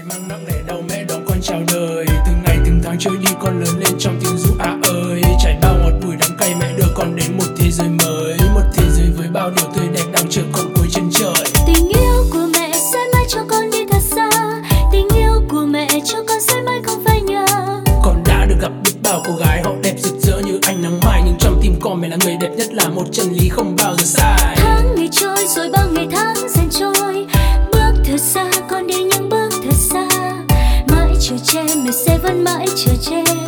mang nặng đẻ đầu mẹ đón con chào đời. Từng ngày từng tháng trôi đi con lớn lên trong tiếng ru ơi. Trải bao ngọt bùi đắng cay mẹ đưa con đến một thế giới mới, một thế giới với bao điều tươi đẹp đang chờ con cuối chân trời. Tình yêu của mẹ sẽ mãi cho con đi thật xa, tình yêu của mẹ cho con sẽ mãi không phải nhớ. Con đã được gặp biết bao cô gái họ đẹp rực rỡ như ánh nắng mai, nhưng trong tim con mẹ là người đẹp nhất, là một chân lý không bao giờ sai. Tháng ngày trôi rồi bao ngày tháng dần trôi, bước thật xa con đi những bước thật xa, mãi chờ che mẹ sẽ vẫn mãi chờ che.